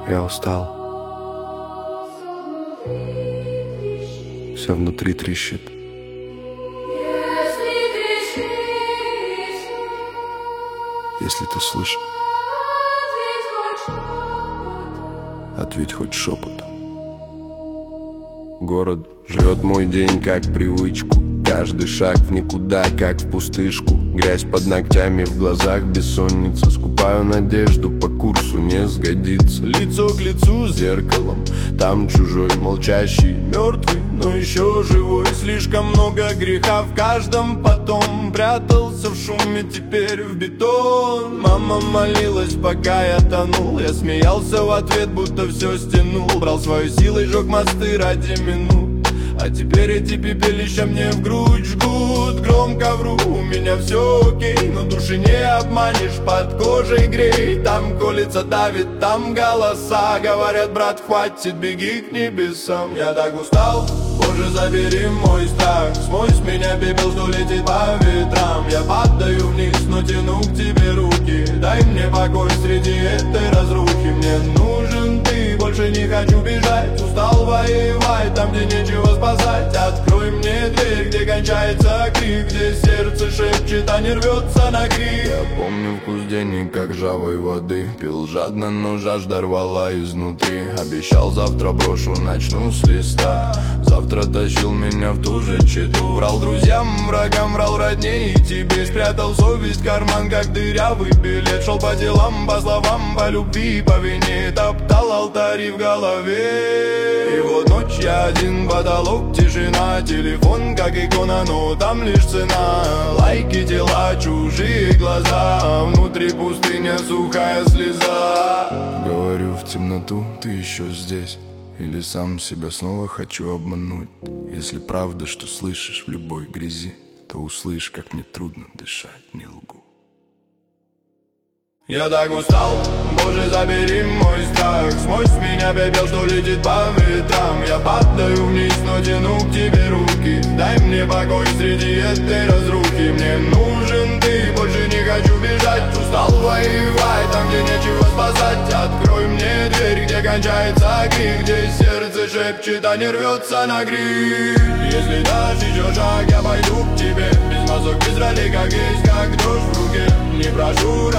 Я устал. Все внутри трещит. Если ты слышишь, ответь хоть шепотом. Город живет мой день как привычку. Каждый шаг в никуда, как в пустышку. Грязь под ногтями, в глазах бессонница. Скупаю надежду, по курсу не сгодится. Лицо к лицу с зеркалом. Там чужой, молчащий, мертвый, но еще живой. Слишком много греха в каждом потом. Прятался в шуме, теперь в бетон. Мама молилась, пока я тонул. Я смеялся в ответ, будто все стянул. Брал свою силу и жег мосты ради минут. А теперь эти пепелища мне в грудь жгут. Громко вру, у меня все окей, но души не обманешь, под кожей грей. Там колется, давит, там голоса говорят: брат, хватит, беги к небесам. Я так устал, Боже, забери мой страх. Смой с меня пепел, что летит по ветрам. Я падаю вниз, но тяну к тебе руки. Дай мне покой среди этой разрухи. Мне нужен ты, больше не хочу бежать. Устал воевать там, где нечего спасать. Открой мне дверь, где кончается крик, где сердце шепчет, а не рвется на крик. Я помню вкус денег, как ржавой воды. Пил жадно, но жажда рвала изнутри. Обещал, завтра брошу, начну с листа. Завтра тащил меня в ту же читу. Врал друзьям, врагам, врал родней и тебе. Спрятал совесть в карман, как дырявый билет. Шел по делам, по словам, по любви, по вине. Топтал алтари в голове. И вот ночь, я один, потолок, тишина. Телефон, как икона, но там лишь цена. Лайки, тела, чужие глаза. Внутри пустыня, сухая слеза. Говорю в темноту, ты еще здесь. Или сам себя снова хочу обмануть. Если правда, что слышишь в любой грязи, то услышь, как мне трудно дышать, не лгу. Я так устал, Боже, забери мой страх. Смой с меня пепел, что летит по ветрам. Я падаю вниз, но тяну к тебе руки. Дай мне покой среди этой разрухи. Мне нужен ты, больше не хочу бежать. Устал воевать там, где нечего спасать. Открой мне дверь, где кончается крик, где сердце шепчет, а не рвется на крик. Если дашь еще шаг, я пойду к тебе. Без мазок, без ролей, как есть, как дрожь в руке. Не прошу